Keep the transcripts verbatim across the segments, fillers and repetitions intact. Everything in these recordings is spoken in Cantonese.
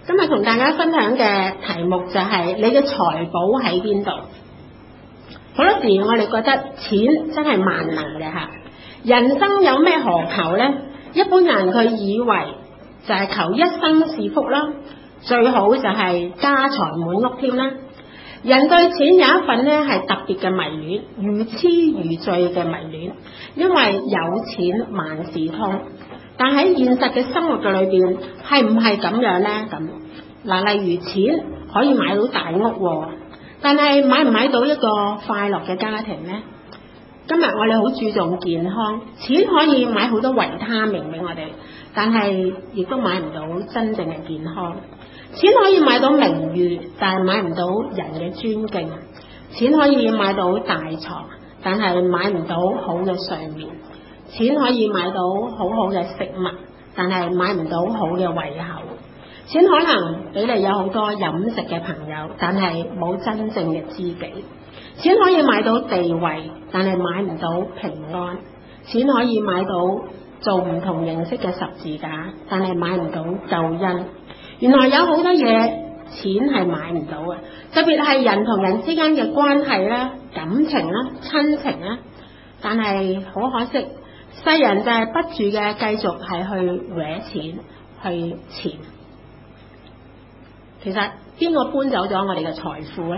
今日同大家分享嘅題目就係你嘅財寶喺邊度？好多時我哋覺得錢真係萬能嘅嚇，人生有咩何求呢？一般人佢以為就係求一生是福啦，最好就係家財滿屋添啦。人對錢有一份呢係特別嘅迷戀，如痴如醉嘅迷戀，因為有錢萬事通。但喺現實嘅生活嘅裏邊，係唔係咁樣呢？咁嗱，例如錢可以買到大屋，但係買唔買到一個快樂嘅家庭呢？今日我哋好注重健康，錢可以買好多維他命俾我哋，但係亦都買唔到真正嘅健康。錢可以買到名譽，但係買唔到人嘅尊敬。錢可以買到大床，但係買唔到好嘅睡眠。錢可以買到好好嘅食物，但係買唔到好嘅胃口。錢可能俾你有好多飲食嘅朋友，但係冇真正嘅知己。錢可以買到地位，但係買唔到平安。錢可以買到做唔同形式嘅十字架，但係買唔到救恩。原來有好多嘢錢係買唔到嘅，特別係人同人之間嘅關係啦、感情啦、親情啦。但係好可惜，世人就係不住嘅繼續係去搲錢、去錢。其實邊個搬走咗我哋嘅財富呢？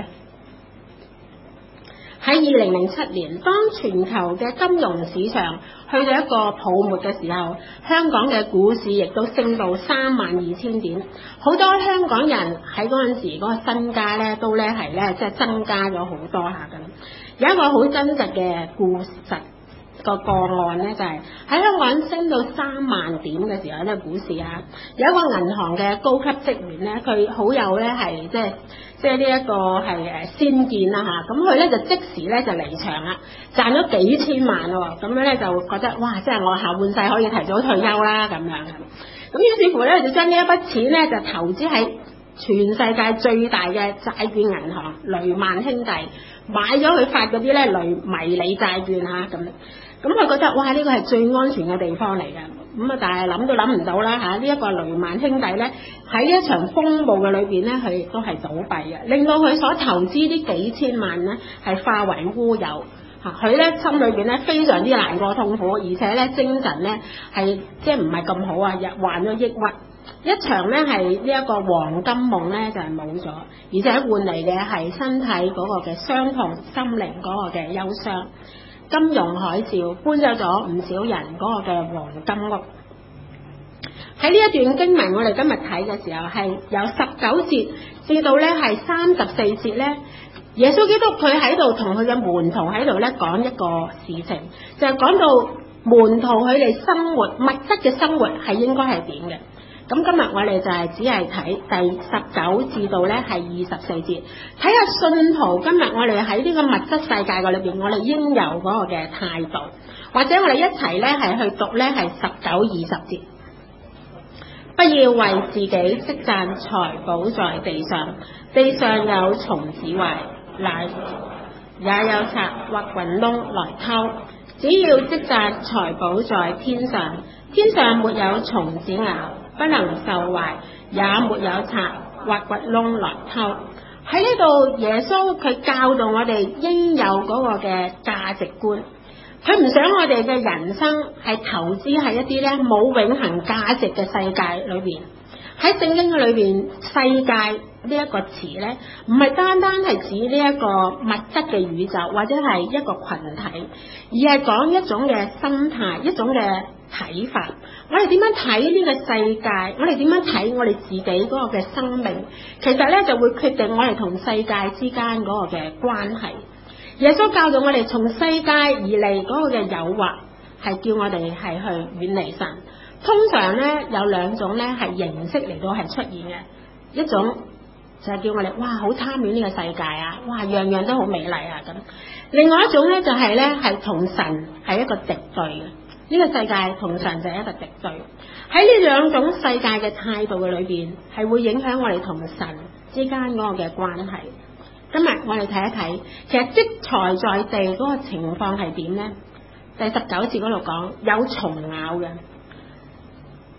喺二零零七年，當全球嘅金融市場去到一個泡沫嘅時候，香港嘅股市亦都升到三萬二千點，好多香港人喺嗰陣時嗰個身家咧都咧係咧即係增加咗好多下咁。有一個好真實嘅故事個個案咧，就係喺香港升到三萬點嘅時候咧，股市啊，有一個銀行嘅高級職員咧，佢好有咧係即係即係呢一個係誒先見啦嚇，咁佢咧就即時咧就離場啦，賺咗幾千萬喎，咁樣咧就覺得哇，即係我下半世可以提早退休啦咁樣，咁於是乎咧就將呢一筆錢咧就投資喺全世界最大嘅債券銀行雷曼兄弟，買咗佢發嗰啲咧雷迷你債券嚇咁。咁佢覺得哇，呢個係最安全嘅地方嚟嘅，咁啊但係諗都諗唔到啦嚇！呢一個雷曼兄弟咧喺一場風暴嘅裏邊咧，佢亦都係倒閉嘅，令到佢所投資啲幾千萬咧係化為烏有嚇。佢咧心裏邊咧非常之難過痛苦，而且咧精神咧係即係唔係咁好啊，又患咗抑鬱。一場咧係呢一個黃金夢咧就係冇咗，而且換嚟嘅係身體嗰個嘅傷痛、心靈嗰個嘅憂傷。金融海嘯搬走咗唔少人嗰個嘅黃金屋。喺呢一段經文我哋今日睇嘅時候係有十九節至到咧係三十四節咧，耶穌基督佢喺度同佢嘅門徒喺度咧講一個事情，就係、是、講到門徒佢哋生活物質嘅生活係應該係點嘅。咁今日我哋就係只係睇第十九至到咧係二十四節，睇下信徒今日我哋喺呢個物質世界嘅裏邊，我哋應有嗰個嘅態度，或者我哋一齊咧係去讀咧係十九二十節。不要為自己積攢財寶在地上，地上有蟲子壞，乃也有賊或滾窿來偷。只要積攢財寶在天上，天上沒有蟲子咬，不能受壞，也沒有賊或掘窿來偷。喺呢度耶穌佢教導我哋應有嗰個嘅價值觀，佢唔想我哋嘅人生係投資喺一啲咧冇永恆價值嘅世界裏邊。喺聖經嘅裏邊，世界呢一個詞咧，唔係單單係指呢一個物質嘅宇宙或者係一個群體，而係講一種嘅心態，一種嘅睇法。我哋點樣睇呢個世界？我哋點樣睇我哋自己嗰個嘅生命？其實咧就會決定我哋同世界之間嗰個嘅關係。耶穌教導我哋從世界而嚟嗰個嘅誘惑，係叫我哋係去遠離神。通常咧有兩種咧係形式嚟到係出現嘅，一種就係叫我哋哇好貪戀呢個世界啊，哇樣樣都好美麗啊咁。另外一種咧就係咧係同神係一個敵對嘅，呢個世界同神就係一個敵對。喺呢兩種世界嘅態度嘅裏邊，係會影響我哋同神之間嗰個嘅關係。今日我哋睇一睇，其實積財在地嗰個情況係點呢？第十九節嗰度講有蟲咬嘅。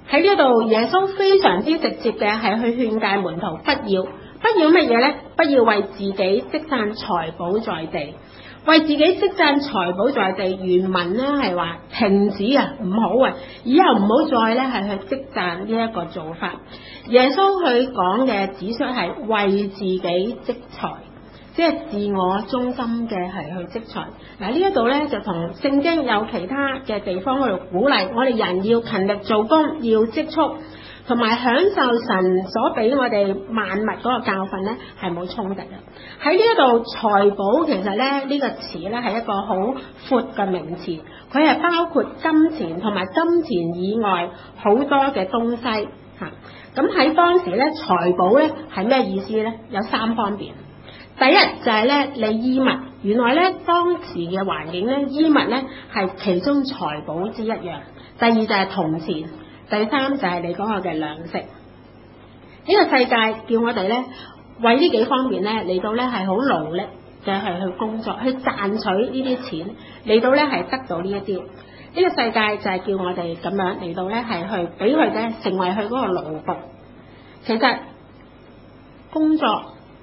喺呢度耶穌非常之直接嘅係去勸誡門徒不要不要乜嘢呢？不要為自己積攢財寶在地。為自己積攢財寶在地，原文咧係話停止啊，唔好啊，以後唔好再咧係去積攢呢一個做法。耶穌佢講嘅指出係為自己積財，即係自我中心嘅係去積財。嗱，呢一度咧就同聖經有其他嘅地方嗰度鼓勵我哋人要勤力做工，要積蓄，同埋享受神所俾我哋萬物嗰個教訓咧係冇衝突嘅。喺呢一度財寶其實咧呢、這個詞咧係一個好闊嘅名詞，佢係包括金錢同埋金錢以外好多嘅東西嚇。咁喺當時咧財寶咧係咩意思咧？有三方面。第一就係咧你衣物，原來咧當時嘅環境咧衣物咧係其中財寶之一樣。第二就係銅錢，第三就係你嗰個嘅糧食。呢、這個世界叫我哋咧為呢幾方面咧嚟到咧係好勞力嘅係去工作，去賺取呢啲錢，嚟到咧係得到呢一啲。呢、這個世界就係叫我哋咁樣嚟到咧係去俾佢嘅成為佢嗰個奴僕。其實工作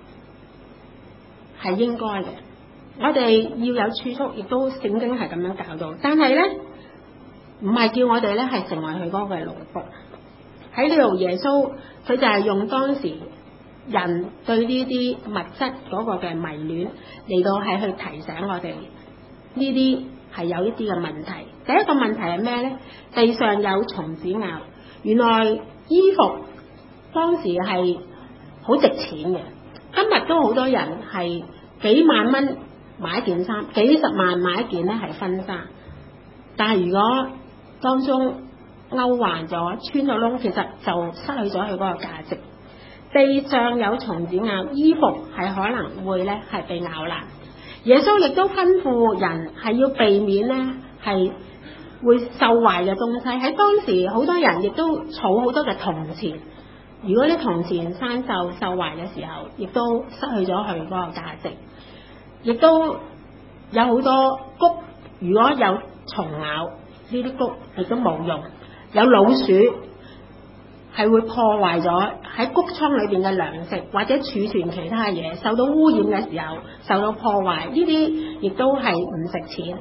係應該嘅，我哋要有儲蓄，亦都聖經係咁樣教導。但係咧唔係叫我哋咧係成為佢嗰個奴僕。喺呢度耶穌佢就係用當時人對呢啲物質嗰個嘅迷戀嚟到係去提醒我哋呢啲係有一啲嘅問題。第一個問題係咩咧？地上有蟲子咬，原來衣服當時係好值錢嘅，今日都好多人係幾萬蚊買一件衫，幾十萬買一件咧係婚紗，但係如果當中勾橫咗穿咗窿，其實就失去咗佢嗰個價值。地上有蟲子咬，衣服係可能會咧係被咬爛。耶穌亦都吩咐人係要避免咧係會受壞嘅東西。喺當時好多人亦都儲好多嘅銅錢，如果啲銅錢生鏽受壞嘅時候，亦都失去咗佢嗰個價值。亦都有好多穀，如果有蟲咬，呢啲穀亦都冇用。有老鼠係會破壞咗喺穀倉裏邊嘅糧食，或者儲存其他嘢，受到污染嘅時候受到破壞，呢啲亦都係唔值錢。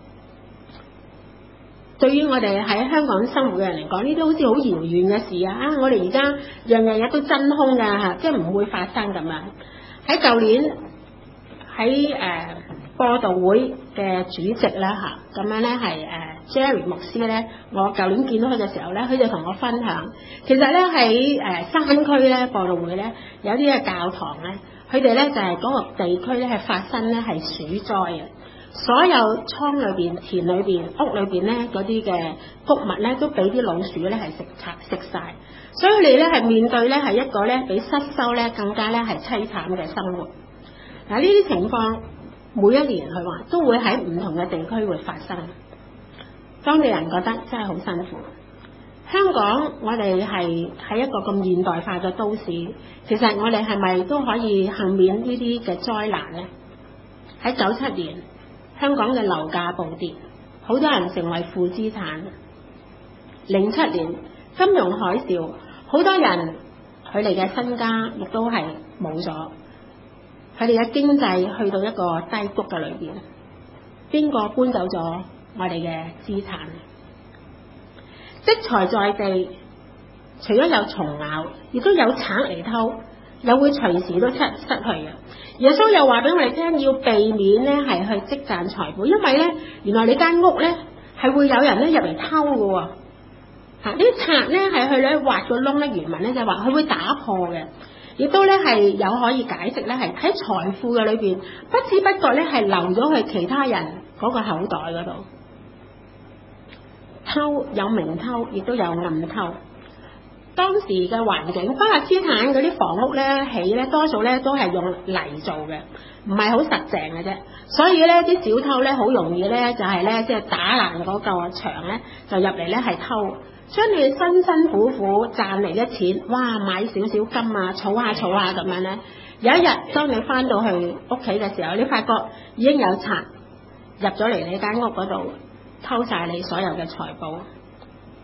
對於我哋喺香港生活嘅人嚟講，呢啲好似好遙遠嘅事啊！啊，我哋而家樣樣嘢都真空㗎嚇，即係唔會發生咁樣。喺舊年喺誒、呃、播道會嘅主席啦嚇，咁樣咧係誒 Jerry 牧師咧，我舊年見到佢嘅時候咧，佢就同我分享，其實咧喺誒山區咧播道會咧有啲嘅教堂咧，佢哋咧就係、是、嗰個地區咧係發生咧係鼠災嘅，所有倉裏邊、田裏邊、屋裏邊咧嗰啲嘅穀物咧都俾啲老鼠咧係食拆食晒，所以你咧係面對咧係一個咧比失收咧更加咧係凄慘嘅生活。嗱，呢啲情況每一年佢話都會喺唔同嘅地區會發生，當地人覺得真係好辛苦。香港我哋係喺一個咁現代化嘅都市，其實我哋係咪都可以幸免呢啲嘅災難呢？喺九七年香港嘅樓價暴跌，好多人成為負資產。零七年金融海嘯，好多人佢哋嘅身家亦都係冇咗。佢哋嘅經濟去到一個低谷嘅裏邊，邊個搬走咗我哋嘅資產？積財在地，除咗有蟲咬，亦都有賊嚟偷，又會隨時都失失去嘅。耶穌又話俾我哋聽，要避免咧係去積攢財寶，因為咧原來你間屋咧係會有人咧入嚟偷嘅喎。嚇、啊！呢啲賊咧係去咧挖個窿咧，原文咧就話佢會打破嘅。亦都咧係有可以解釋咧，係喺財富嘅裏邊，不知不覺咧係流咗去其他人嗰個口袋嗰度。偷有明偷，亦都有暗偷。當時嘅環境，巴勒斯坦嗰啲房屋咧起咧，多數咧都係用泥做嘅，唔係好實淨嘅啫。所以咧啲小偷咧好容易咧就係咧即係打爛嗰嚿牆咧，就入嚟咧係偷。將你辛辛苦苦賺嚟嘅錢，哇，買少少金啊，儲下儲下咁樣咧。有一日當你翻到去屋企嘅時候，你發覺已經有賊入咗嚟你間屋嗰度偷晒你所有嘅財寶。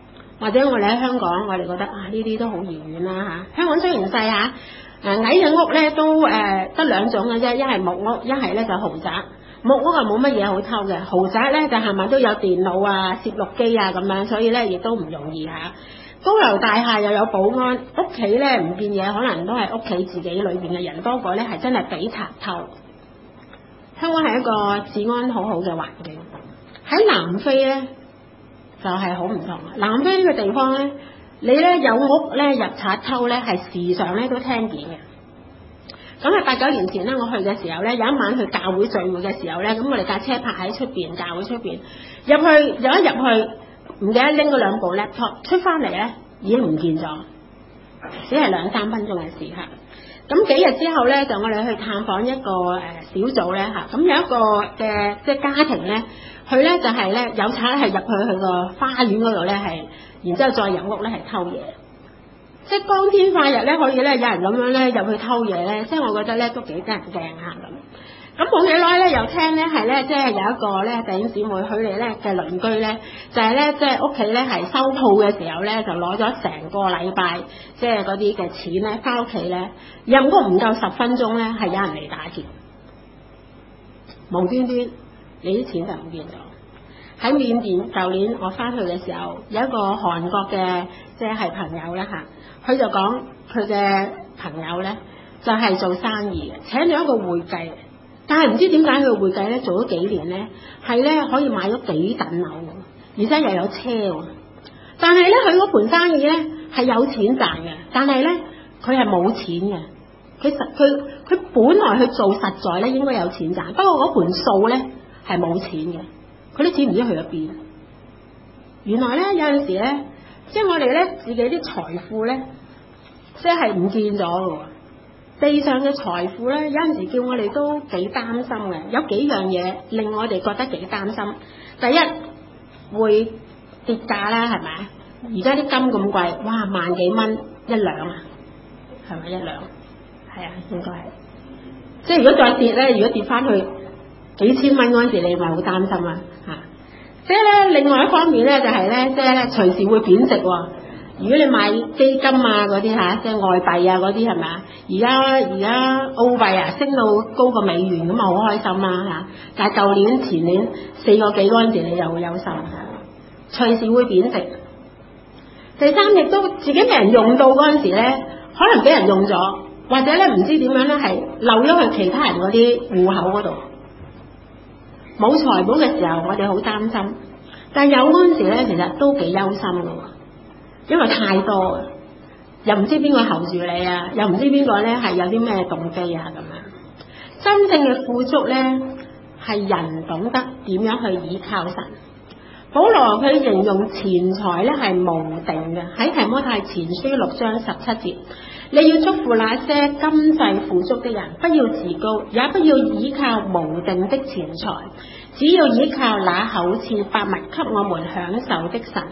或者我哋喺香港，我哋覺得啊呢啲都好遙遠啦嚇。香港雖然細嚇，誒矮嘅屋咧都誒得兩種嘅啫，一係木屋，一係咧就豪宅。木屋啊冇乜嘢好偷嘅，豪宅咧就係咪都有電腦啊、攝錄機啊咁樣，所以咧亦都唔容易嚇。高樓大廈又有保安，屋企咧唔見嘢，可能都係屋企自己裏邊嘅人多過咧係真係俾賊偷。香港係一個治安好好嘅環境。喺南非咧就係好唔同。南非呢個地方咧，你咧有屋咧入賊偷咧係時常咧都聽見嘅。咁喺八九年前咧，我去嘅時候咧，有一晚去教會聚會嘅時候咧，咁我哋架車泊喺出邊，教會出邊入去，有一入去唔記得拎嗰兩部 laptop 出翻嚟咧，已經唔見咗，只係兩三分鐘嘅時刻。咁幾日之後咧，就我哋去探訪一個誒小組咧嚇，咁有一個嘅即係家庭咧，佢咧就係咧有賊係入去佢個花園嗰度咧係，然之後再入屋咧係偷嘢。即係光天化日咧，可以咧有人咁樣咧入去偷嘢咧，即係我覺得咧都幾得人驚嚇咁。咁冇幾耐咧，又聽咧係咧，即係有一個咧弟兄姊妹佢哋咧嘅鄰居咧，就係咧即係屋企咧係收鋪嘅時候咧，就攞咗成個禮拜即係嗰啲嘅錢咧翻屋企咧，入屋唔夠十分鐘咧係有人嚟打劫，無端端你啲錢就唔見咗。喺緬甸舊年我翻去嘅時候，有一個韓國嘅即係朋友啦嚇。佢就講佢嘅朋友咧，就係、是、做生意嘅，請咗一個會計，但係唔知點解佢會計咧做咗幾年咧，係咧可以買咗幾棟樓，而且又有車喎。但係咧佢嗰盤生意咧係有錢賺嘅，但係咧佢係冇錢嘅。佢實佢佢本來去做實在咧應該有錢賺，不過嗰盤數咧係冇錢嘅，佢啲錢唔知去咗邊。原來咧有陣時咧。即係我哋咧自己啲財富咧，即係唔見咗嘅。地上嘅財富咧，有陣時叫我哋都幾擔心嘅。有幾樣嘢令我哋覺得幾擔心。第一會跌價啦，係咪？而家啲金咁貴，哇萬幾蚊一兩啊，係咪一兩？係啊，應該係。即係如果再跌咧，如果跌翻去幾千蚊嗰陣時，你咪好擔心啊嚇。即係咧，另外一方面咧，就係咧，即係咧，隨時會貶值喎。如果你買基金啊嗰啲嚇，即係外幣啊嗰啲係咪啊？而家而家澳幣啊升到高過美元咁啊，好開心啦嚇！但係舊年前年四個幾嗰陣時，你又會憂心，隨時會貶值。第三亦都自己俾人用到嗰陣時咧，可能俾人用咗，或者咧唔知點樣咧係漏咗去其他人嗰啲戶口嗰度。冇財寶嘅時候，我哋好擔心，但係有嗰陣時咧，其實都幾憂心㗎喎，因為太多啊，又唔知邊個候住你啊，又唔知邊個咧係有啲咩動機啊咁樣。真正嘅富足咧，係人懂得點樣去依靠神。保羅佢形容錢財咧係無定嘅，喺提摩太前書六章十七節。你要囑咐那些今世富足的人，不要自高，也不要依靠無定的錢財，只要依靠那厚賜百物給我們享受的神。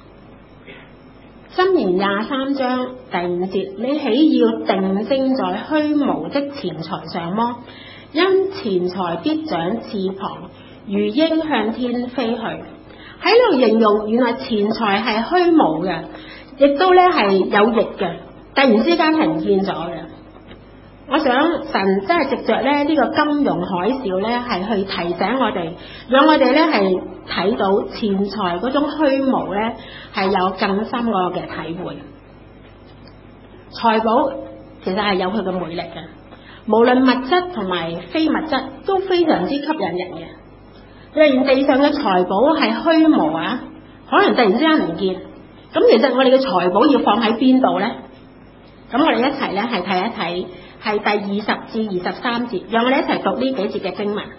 箴言廿三章第五節，你豈要定睛在虛無的錢財上麼？因錢財必長翅膀，如鷹向天飛去。喺呢度形容，原來錢財係虛無嘅，亦都咧係有翼嘅。突然之間係唔見咗嘅。我想神真係藉着咧呢個金融海嘯咧，係去提醒我哋，讓我哋咧係睇到錢財嗰種虛無咧係有更深個嘅體會。財寶其實係有佢嘅魅力嘅，無論物質同埋非物質都非常之吸引人嘅。若然地上嘅財寶係虛無啊，可能突然之間唔見。咁其實我哋嘅財寶要放喺邊度咧？咁我哋一齊咧係睇一睇，係第二十至二十三節，讓我哋一齊讀呢幾節嘅經文。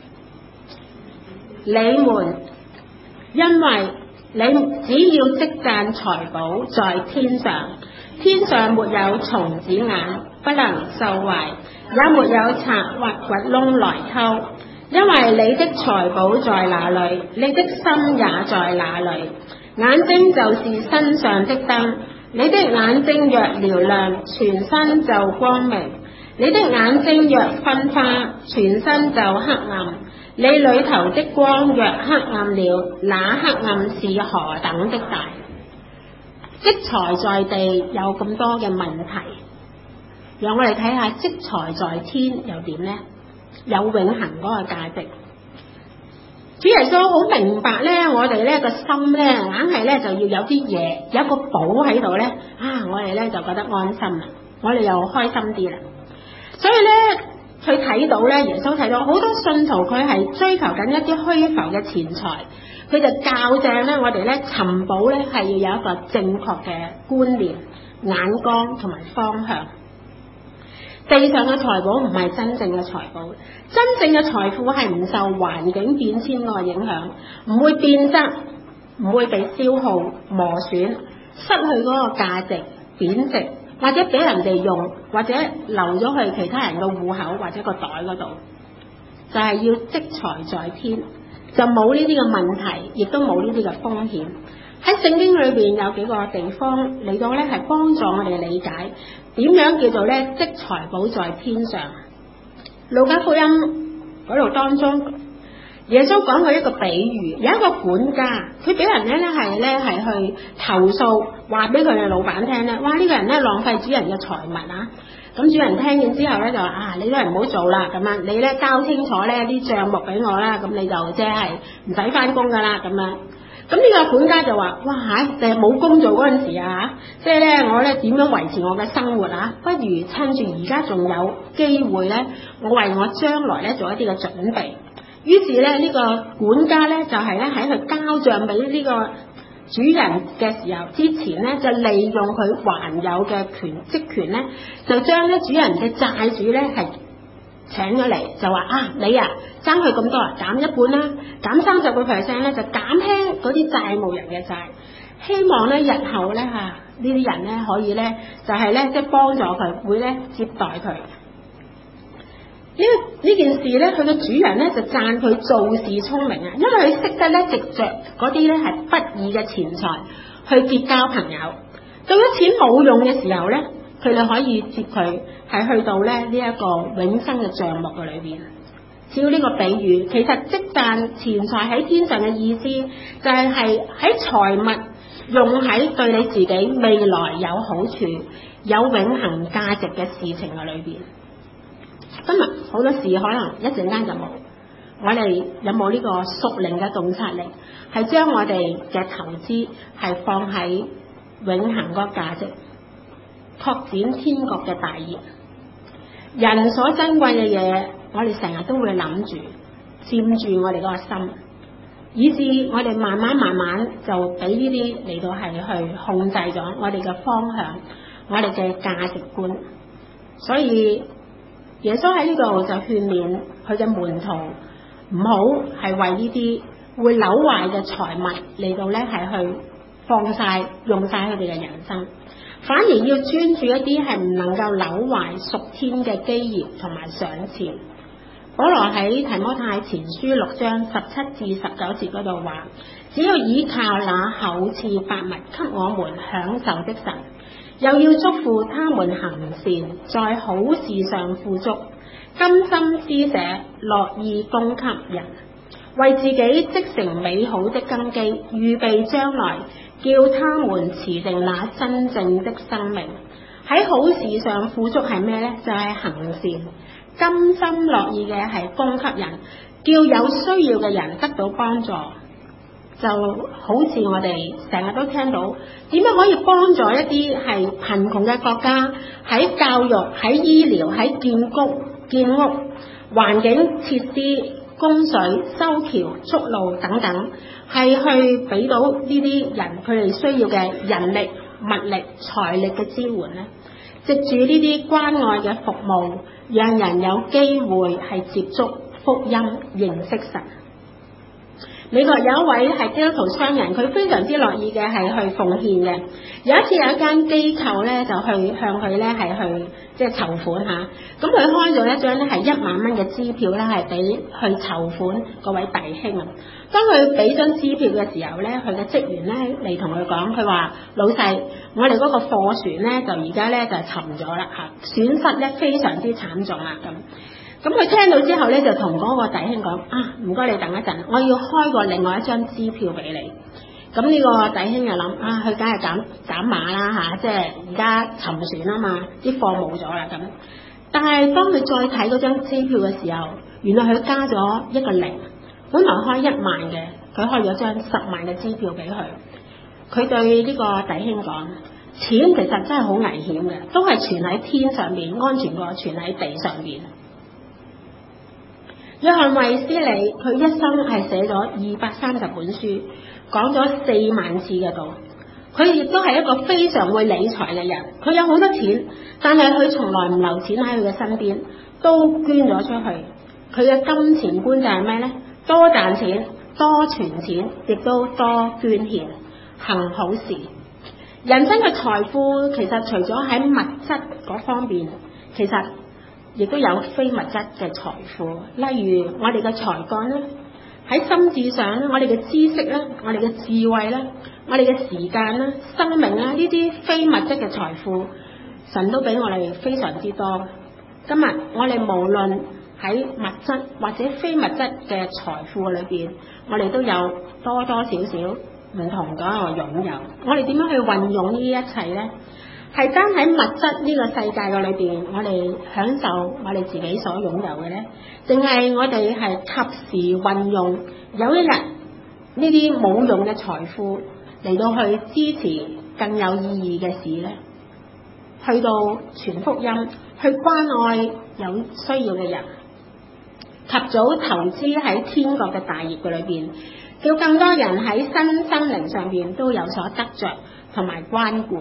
你們因為你只要積攢財寶在天上，天上沒有蟲子眼，不能受壞，也沒有賊挖掘窿來偷。因為你的財寶在哪裏，你的心也在哪裏。眼睛就是身上的燈。你的眼睛若嘹亮，全身就光明；你的眼睛若昏花，全身就黑暗。你裏頭的光若黑暗了，那黑暗是何等的大！ 積財在地有咁多嘅問題，讓我哋睇下積財在天又點呢？有永恆嗰個價值。主耶穌好明白咧，我哋咧個心咧硬係咧就要有啲嘢，有一個寶喺度咧，啊，我哋咧就覺得安心啦，我哋又開心啲啦。所以咧，佢睇到咧，耶穌睇到好多信徒佢係追求緊一啲虛浮嘅錢財，佢就教正咧我哋咧尋寶咧係要有一個正確嘅觀念、眼光同埋方向。地上嘅財寶唔係真正嘅財寶，真正嘅財富係唔受環境變遷嗰個影響，唔會變質，唔會被消耗磨損，失去嗰個價值貶值，或者俾人哋用，或者流咗去其他人嘅戶口或者個袋嗰度，就係要積財在天，就冇呢啲嘅問題，亦都冇呢啲嘅風險。喺聖經裏邊有幾個地方嚟到咧，係幫助我哋理解點樣叫做咧積財寶在天上。路加福音嗰度當中，耶穌講過一個比喻，有一個管家，佢俾人咧咧係咧係去投訴，話俾佢嘅老闆聽咧，哇呢、這個人咧浪費主人嘅財物啊！咁主人聽見之後咧就話啊，你都係唔好做啦，咁樣你咧交清楚咧啲帳目俾我啦，咁你就即係唔使翻工噶啦，咁樣。咁呢個管家就話：哇嚇，定係冇工做嗰陣時啊，即係咧我咧點樣維持我嘅生活啊？不如趁住而家仲有機會咧，我為我將來咧做一啲嘅準備。於是咧呢、這個管家咧就係咧喺佢交帳俾呢個主人嘅時候之前咧，就利用佢還有嘅權職權咧，就將咧主人嘅債主咧係請咗嚟，就話啊你啊爭佢咁多啊，減一半啦，減三十個 percent 咧，就減輕嗰啲債務人嘅債，希望咧日後咧嚇呢啲人咧可以咧就係咧即係幫助佢，會咧接待佢。呢呢件事咧，佢嘅主人咧就讚佢做事聰明啊，因為佢識得咧藉著嗰啲咧係不義嘅錢財去結交朋友，到咗錢冇用嘅時候咧，佢哋可以接佢係去到咧呢一個永生嘅帳目嘅裏邊。照呢個比喻，其實積攢錢財喺天上嘅意思，就係係喺財物用喺對你自己未來有好處、有永恆價值嘅事情嘅裏邊。今日好多事可能一陣間就冇，我哋有冇呢個屬靈嘅洞察力，係將我哋嘅投資係放喺永恆個價值，拓展天國嘅大業。人所珍貴嘅嘢，我哋成日都會諗住佔住我哋嗰個心，以致我哋慢慢慢慢就俾呢啲嚟到係去控制咗我哋嘅方向，我哋嘅價值觀。所以耶穌喺呢度就勸勉佢嘅門徒唔好係為呢啲會朽壞嘅財物嚟到咧係去放晒用晒佢哋嘅人生，反而要專注一啲係唔能夠朽壞屬天嘅基業同埋賞賜。保羅喺提摩太前書六章十七至十九節嗰度話：只要依靠那厚賜百物給我們享受的神，又要祝福他們行善，在好事上富足，甘心施捨，樂意供給人，為自己積成美好的根基，預備將來，叫他們持定那真正的生命。喺好事上富足係咩呢？就係、是、行善，甘心樂意嘅係供給人，叫有需要嘅人得到幫助。就好似我哋成日都聽到，點樣可以幫助一啲係貧窮嘅國家，喺教育、喺醫療、喺建屋、建屋、環境設施、供水、修橋、築路等等，係去俾到呢啲人佢哋需要嘅人力、物力、財力嘅支援咧。藉住呢啲關愛嘅服務，讓人有機會係接觸福音、認識神。美國有一位係基督徒商人，佢非常之樂意嘅係去奉獻嘅。有一次有一間機構咧，就去向佢咧係去即係籌款嚇。咁佢開咗一張咧係一萬蚊嘅支票咧，係俾去籌款嗰位弟兄啊。當佢俾張支票嘅時候咧，佢嘅職員咧嚟同佢講，佢話：老細，我哋嗰個貨船咧就而家咧就沉咗啦嚇，損失咧非常之慘重啦咁。咁佢聽到之後咧，就同嗰個弟兄講：啊，唔該你等一陣，我要開過另外一張支票俾你。 咁呢個弟兄就諗啊，佢梗係減減碼啦嚇，即係而家沉船啊嘛，啲貨冇咗啦咁。但係當佢再睇嗰張支票嘅時候，原來佢加咗一個零，本來開一萬嘅，佢開咗張十萬嘅支票俾佢。佢對呢個弟兄講：錢其實真係好危險嘅，都係存喺天上面，安全過存喺地上面。約翰衛斯理佢一生係寫咗二百三十本書，講咗四萬次嘅道。佢亦都係一個非常會理財嘅人，佢有好多錢，但係佢從來唔留錢喺佢嘅身邊，都捐咗出去。佢嘅金錢觀就係咩呢？多賺錢，多存錢，亦都多捐獻，行好事。人生嘅財富其實除咗喺物質嗰方面，其實亦都有非物質嘅財富，例如我哋嘅才幹啦，喺心智上咧，我哋嘅知識啦，我哋嘅智慧啦，我哋嘅時間啦、生命啦，呢啲非物質嘅財富，神都俾我哋非常之多。今日我哋無論喺物質或者非物質嘅財富裏邊，我哋都有多多少少唔同嘅一個擁有。我哋點樣去運用呢一切呢？係單喺物質呢個世界嘅裏邊，我哋享受我哋自己所擁有嘅呢？定係我哋係及時運用，有一日呢啲冇用嘅財富嚟到去支持更有意義嘅事呢？去到傳福音，去關愛有需要嘅人，及早投資喺天國嘅大業嘅裏邊，叫更多人喺身心靈上邊都有所得着同埋關顧。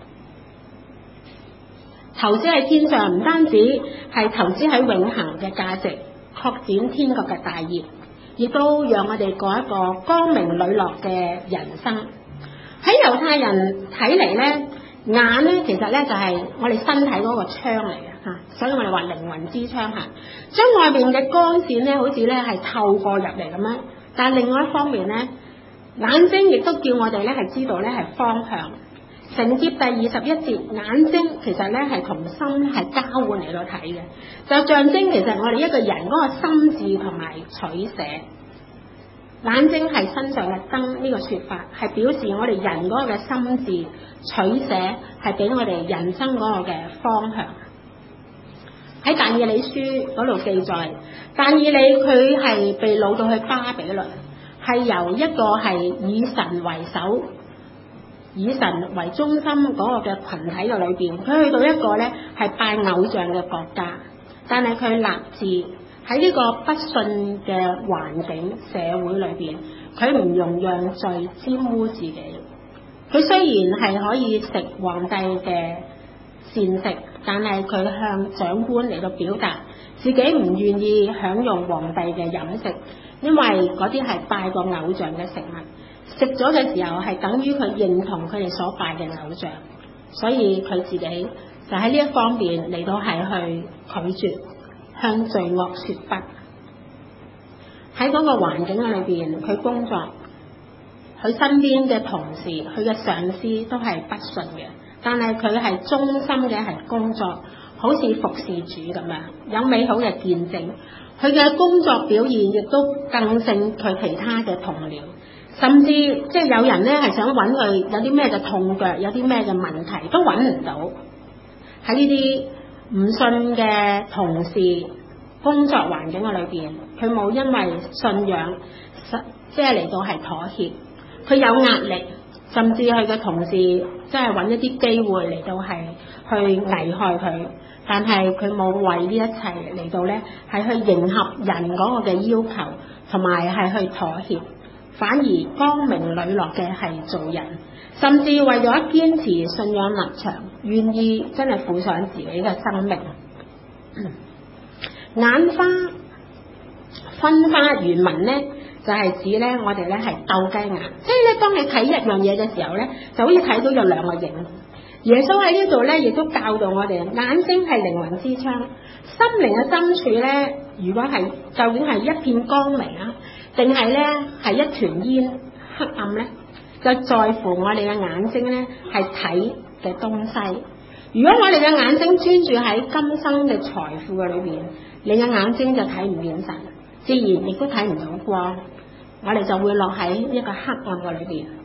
投資喺天上唔單止係投資喺永恆嘅價值，擴展天國嘅大業，亦都讓我哋過一個光明磊落嘅人生。喺猶太人睇嚟咧，眼咧其實咧就係我哋身體嗰個窗嚟嘅嚇，所以我哋話靈魂之窗嚇，將外面嘅光線咧好似咧係透過入嚟咁樣。但係另外一方面咧，眼睛亦都叫我哋咧係知道咧係方向。承接第二十一節，眼睛其實咧係同心係交換嚟到睇嘅，就象徵其實我哋一個人嗰個心智同埋取捨。眼睛係身上嘅燈，呢個說法係表示我哋人嗰個嘅心智取捨係俾我哋人生嗰個嘅方向。喺但以理書嗰度記載，但以理佢係被擄到去巴比倫，係由一個係以神為首、以神為中心嗰個嘅群體嘅裏邊，佢去到一個咧係拜偶像嘅國家，但係佢立志喺呢個不信嘅環境社會裏邊，佢唔容讓罪沾污自己。佢雖然係可以食皇帝嘅膳食，但係佢向長官嚟到表達自己唔願意享用皇帝嘅飲食，因為嗰啲係拜過偶像嘅食物。食咗嘅時候係等於佢認同佢哋所拜嘅偶像，所以佢自己就喺呢一方面嚟到係去拒絕向罪惡說不。喺嗰個環境裏邊，佢工作，佢身邊嘅同事、佢嘅上司都係不信嘅，但係佢係忠心嘅係工作，好似服侍主咁樣，有美好嘅見證。佢嘅工作表現亦都更勝佢其他嘅同僚。甚至即係有人咧係想揾佢有啲咩嘅痛腳，有啲咩嘅問題都揾唔到。喺呢啲唔信嘅同事工作環境嘅裏邊，佢冇因為信仰即係嚟到係妥協，佢有壓力，甚至佢嘅同事即係揾一啲機會嚟到係去危害佢，但係佢冇為呢一切嚟到咧係去迎合人嗰個嘅要求，同埋係去妥協。反而光明磊落嘅係做人，甚至為咗堅持信仰立場，願意真係付上自己嘅生命。嗯、眼花分花原文咧就係、是、指咧我哋咧係鬥雞眼，即係咧當你睇一樣嘢嘅時候咧，就好似睇到有兩個影。耶穌喺呢度咧亦都教導我哋，眼睛係靈魂之窗，心靈嘅深處咧，如果係究竟係一片光明啊，定係咧係一團煙黑暗咧，就在乎我哋嘅眼睛咧係睇嘅東西。如果我哋嘅眼睛專注喺今生嘅財富嘅裏邊，你嘅眼睛就睇唔見神，自然亦都睇唔到光，我哋就會落喺一個黑暗嘅裏邊。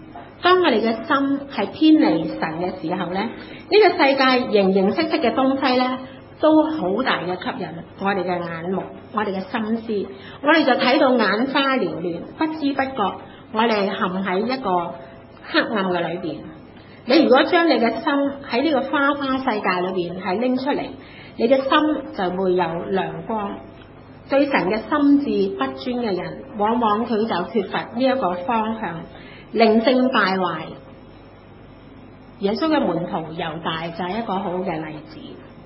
當我哋嘅心係偏離神嘅時候咧，呢、這個世界形形色色嘅東西咧，都好大嘅吸引我哋嘅眼目，我哋嘅心思，我哋就睇到眼花繚亂，不知不覺我哋陷喺一個黑暗嘅裏邊。你如果將你嘅心喺呢個花花世界裏邊係拎出嚟，你嘅心就會有亮光。對神嘅心志不專嘅人，往往佢就缺乏呢一個方向，靈性敗壞。耶穌嘅門徒猶大就係一個好嘅例子。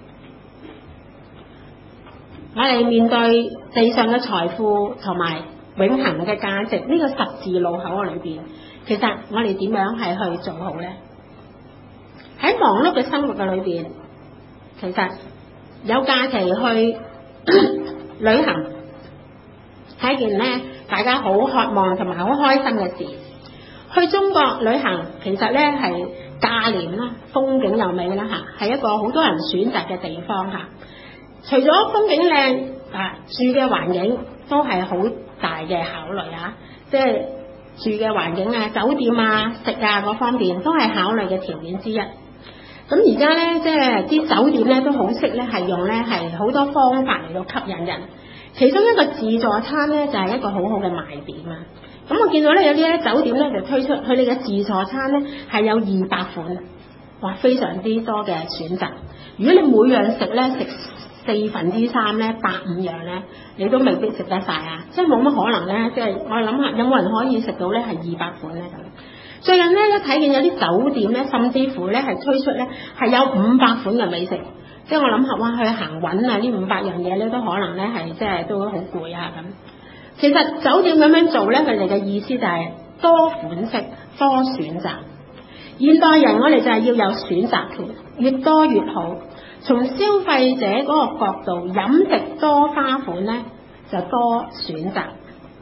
我哋面對地上嘅財富同埋永恆嘅價值呢個十字路口嘅裏邊，其實我哋點樣係去做好呢？喺忙碌嘅生活嘅裏邊，其實有假期去旅行係一件咧大家好渴望同埋好開心嘅事。去中國旅行其實咧係價廉啦，風景又美啦嚇，係一個好多人選擇嘅地方嚇。除咗風景靚啊，住嘅環境都係好大嘅考慮啊，即係住嘅環境啊、酒店啊、食啊嗰方面都係考慮嘅條件之一。咁而家咧，即係啲酒店咧都好識咧，係用咧係好多方法嚟到吸引人。其中一個自助餐咧就係、是、一個好好嘅賣點啊！咁我見到咧有啲咧酒店咧就推出佢哋嘅自助餐咧係有二百款，哇，非常之多嘅選擇。如果你每樣食咧食四分之三咧，百五樣咧，你都未必食得晒啊！即係冇乜可能咧，即係我諗下有冇人可以食到咧係二百款咧咁。最近咧一睇見有啲酒店咧，甚至乎咧係推出咧係有五百款嘅美食，即係我諗下哇，去行揾啊呢五百樣嘢咧都可能咧係即係都好攰啊咁。其實酒店咁樣做咧，佢哋嘅意思就係多款式、多選擇。現代人我哋就係要有選擇權，越多越好。從消費者嗰個角度，飲食多花款咧就多選擇，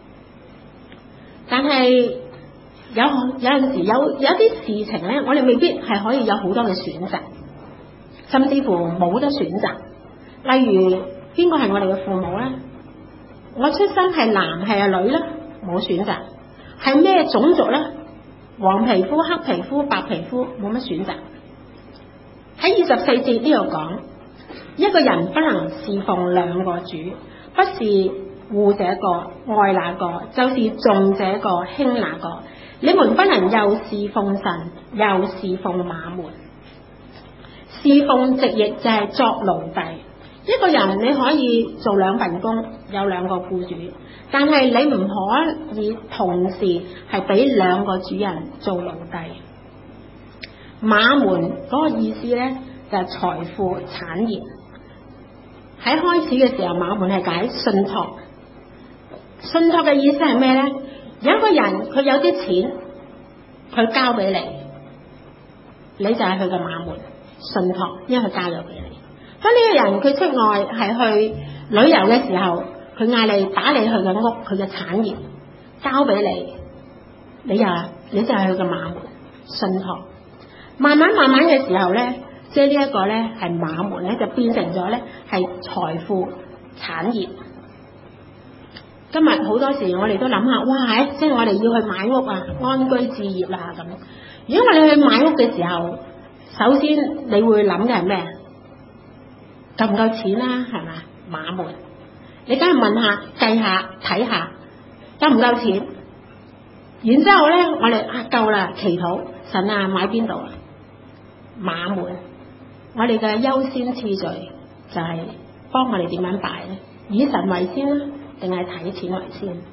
但係有有陣時有有啲事情咧，我哋未必係可以有好多嘅選擇，甚至乎冇得選擇。例如邊個係我哋嘅父母咧？我出生係男係啊女咧，冇選擇。係咩種族咧？黃皮膚、黑皮膚、白皮膚，冇乜選擇。喺二十四節呢度講，一個人不能侍奉兩個主，不是護這個愛那個，就是重這個輕那個。你們不能又侍奉神，又侍奉馬門。侍奉直譯就係作奴隸。一個人你可以做兩份工，有兩個僱主，但係你唔可以同時係俾兩個主人做奴隸。馬門嗰個意思咧就係、是、財富產業。喺開始嘅時候，馬門係解信託。信託嘅意思係咩咧？有一個人佢有啲錢，佢交俾你，你就係佢嘅馬門信託，因為佢交咗俾你。當呢個人佢出外係去旅遊嘅時候，佢嗌你打理佢嘅屋，佢嘅產業交俾你，你就你就係佢嘅馬門信託。慢慢慢慢嘅時候咧，即係呢一個咧係馬門咧就變成咗咧係財富產業。今日好多時我哋都諗下，哇！即係我哋要去買屋啊，安居置業啦咁。如果我哋去買屋嘅時候，首先你會諗嘅係咩？夠唔夠錢啦？係嘛？馬門，你梗係問下、計下、睇下夠唔夠錢。然之後咧，我哋啊夠啦，祈禱神啊，買邊度啊？馬門，我哋嘅優先次序就係幫我哋點樣擺咧？以神為先啦，定係睇錢為先？呢、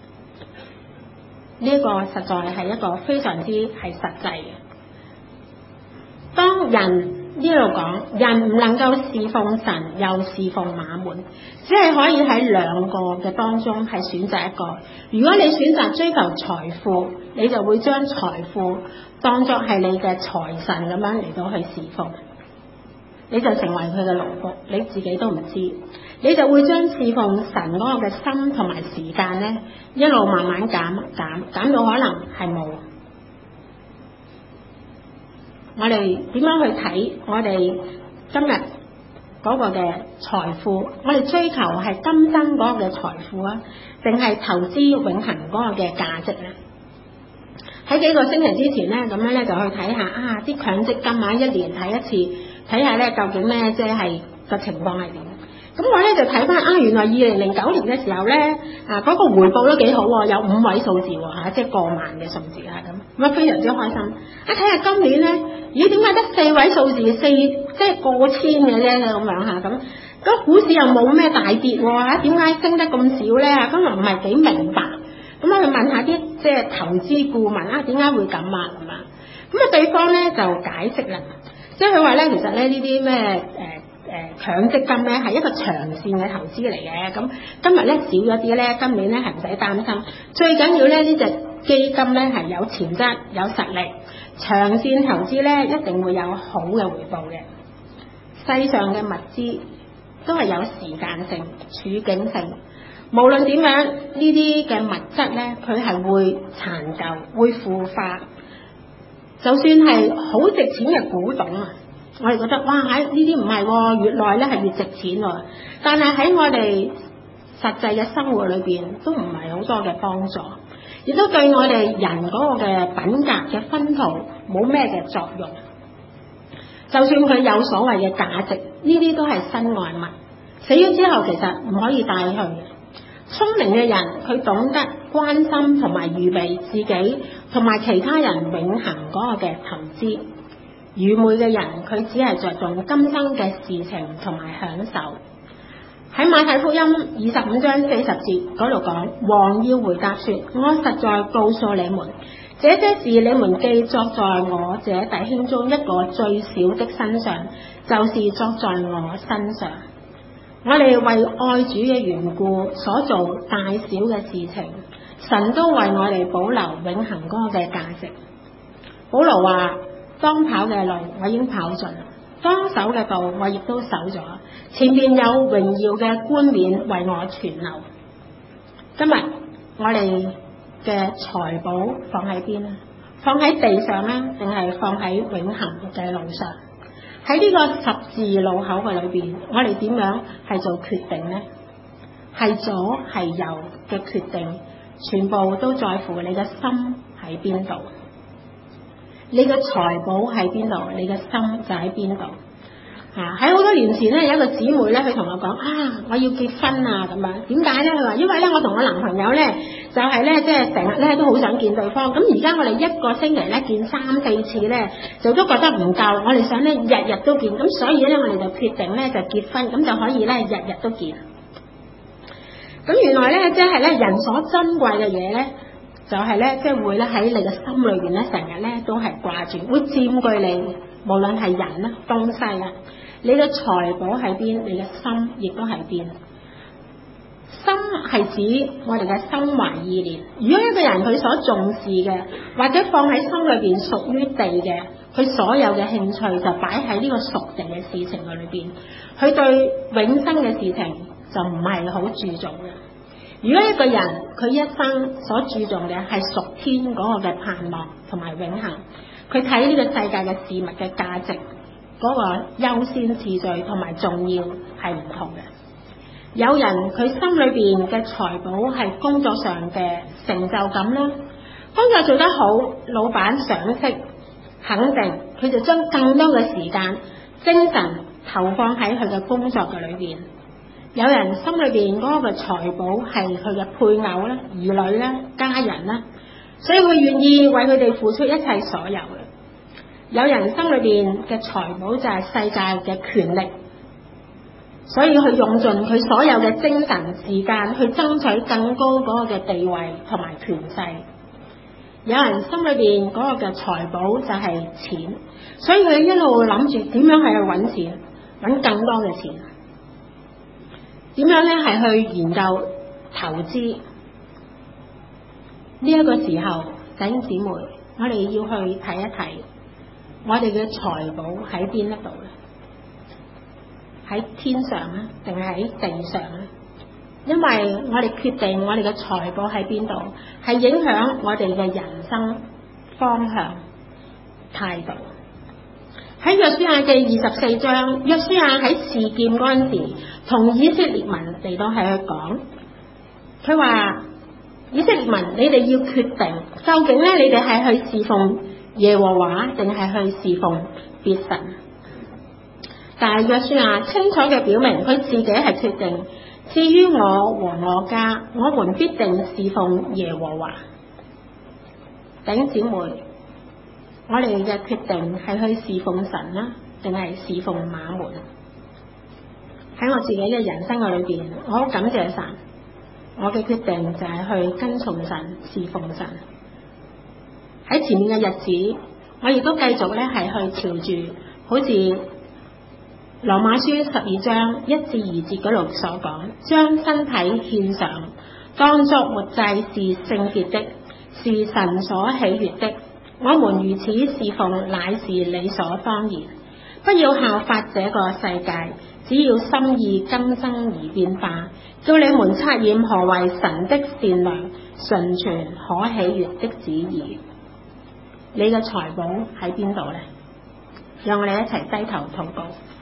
這、一個實在係一個非常之係實際嘅。當人呢度講，人唔能夠侍奉神又侍奉馬門，只係可以喺兩個嘅當中係選擇一個。如果你選擇追求財富，你就會將財富當作係你嘅財神咁樣嚟到去侍奉，你就成為佢嘅奴僕，你自己都唔知，你就會將侍奉神嗰個嘅心同埋時間咧，一路慢慢減減減到可能係冇。我哋點樣去睇我哋今日嗰個嘅財富？我哋追求係今生嗰個嘅財富啊，定係投資永恆嗰個嘅價值咧？喺喺幾個星期之前咧，咁樣咧就去睇下啊啲強積金啊，一年睇一次，睇下咧究竟咧即係個情況係點。咁我咧就睇翻啊，原來二零零九年嘅時候咧，啊嗰、那個回報都幾好喎，有五位數字喎、啊、即係過萬嘅數字啊咁，咁啊非常之開心。啊睇下今年咧，咦點解得四位數字，四即係過千嘅啫咁樣嚇咁，嗰股市又冇咩大跌喎嚇，點解升得咁少咧？咁又唔係幾明白。咁我去問下啲即係投資顧問啊，點解會咁啊咁啊？咁啊對方咧就解釋啦，即係佢話咧其實咧呢啲咩誒。誒強積金咧係一個長線嘅投資嚟嘅，咁今日咧少咗啲咧，今年咧係唔使擔心。最緊要咧呢隻基金咧係有潛質、有實力，長線投資咧一定會有好嘅回報嘅。世上嘅物資都係有時間性、處境性，無論點樣呢啲嘅物質咧，佢係會殘舊、會腐化。就算係好值錢嘅古董啊！我哋覺得哇，喺呢啲唔係喎，越耐咧係越值錢喎。但係喺我哋實際嘅生活裏邊，都唔係好多嘅幫助，亦都對我哋人嗰個嘅品格嘅薰陶冇咩嘅作用。就算佢有所謂嘅價值，呢啲都係身外物，死咗之後其實唔可以帶去嘅。聰明嘅人，佢懂得關心同埋預備自己同埋其他人永恆嗰個嘅投資。愚昧嘅人，佢只係着重今生嘅事情同埋享受。喺馬太福音二十五章四十節嗰度講，王要回答說：我實在告訴你們，這些事你們既作在我這弟兄中一個最小的身上，就是作在我身上。我哋為愛主嘅緣故所做大小嘅事情，神都為我哋保留永恆嗰個嘅價值。保羅話：當跑嘅路我已經跑盡，當守嘅道我亦都守咗，前面有榮耀嘅冠冕為我存留。今日我哋嘅財寶放喺邊咧？放喺地上咧，定係放喺永恆嘅路上？喺呢個十字路口嘅裏邊，我哋點樣係做決定呢？係左係右嘅決定，全部都在乎你嘅心喺邊度。你嘅財寶喺邊度，你嘅心就喺邊度。啊！喺好多年前咧，有一個姊妹咧，佢同我講啊，我要結婚啊咁樣。點解咧？佢話因為咧，我同我男朋友咧，就係咧，即係成日咧都好想見對方。咁而家我哋一個星期咧見三四次咧，就都覺得唔夠。我哋想咧日日都見，咁所以咧我哋就決定咧就結婚，咁就可以咧日日都見。咁原來咧，即係咧人所珍貴嘅嘢咧，就係咧即係會咧喺你嘅心裏邊咧，成日咧都係掛住，會佔據你，無論係人啦、東西啦。你嘅財寶喺邊，你嘅心亦都喺邊。心係指我哋嘅心懷意念。如果一個人佢所重視嘅，或者放喺心裏邊屬於地嘅，佢所有嘅興趣就擺喺呢個屬地嘅事情嘅裏邊，佢對永生嘅事情就唔係好注重嘅。如果一個人佢一生所注重嘅係屬天嗰個嘅盼望同埋永恆，佢睇呢個世界嘅事物嘅價值，嗰個優先次序同埋重要係唔同嘅。有人佢心裏邊嘅財寶係工作上嘅成就感啦，工作做得好，老闆賞識肯定，佢就將更多嘅時間精神投放喺佢嘅工作嘅裏邊。有人心裏邊嗰個財寶係佢嘅配偶啦、兒女啦、家人啦，所以佢願意為佢哋付出一切所有嘅。有人心裏邊嘅財寶就係世界嘅權力，所以佢用盡佢所有嘅精神時間去爭取更高嗰個嘅地位同埋權勢。有人心裏邊嗰個嘅財寶就係錢，所以佢一路諗住點樣係去揾錢，揾更多嘅錢，點樣咧係去研究投資。呢一個時候，弟兄姊妹，我哋要去睇一睇。我哋嘅財寶喺邊一度咧？喺天上咧，定係喺地上咧？因為我哋決定我哋嘅財寶喺邊度，係影響我哋嘅人生方向態度。喺約書亞記二十四章，約書亞喺示劍嗰陣時，同以色列民嚟到係去講，佢話以色列民，你哋要決定，究竟咧你哋係去侍奉耶和華，定係去侍奉別神？但係約書亞清楚嘅表明，佢自己係決定，至於我和我家，我們必定侍奉耶和華。弟兄姊妹，我哋嘅決定係去侍奉神啦，定係侍奉馬門？喺我自己嘅人生嘅裏邊，我好感謝神。我嘅決定就係去跟從神、侍奉神。喺前面嘅日子，我亦都繼續咧係去朝住好似羅馬書十二章一至二節嗰度所講，將身體獻上，當作活祭，是聖潔的，是神所喜悅的。我們如此侍奉，乃是理所當然。不要效法這個世界，只要心意更新而變化，叫你們察驗何為神的善良、純全、可喜悅的旨意。你嘅財寶喺邊度呢？讓我哋一齊低頭禱告。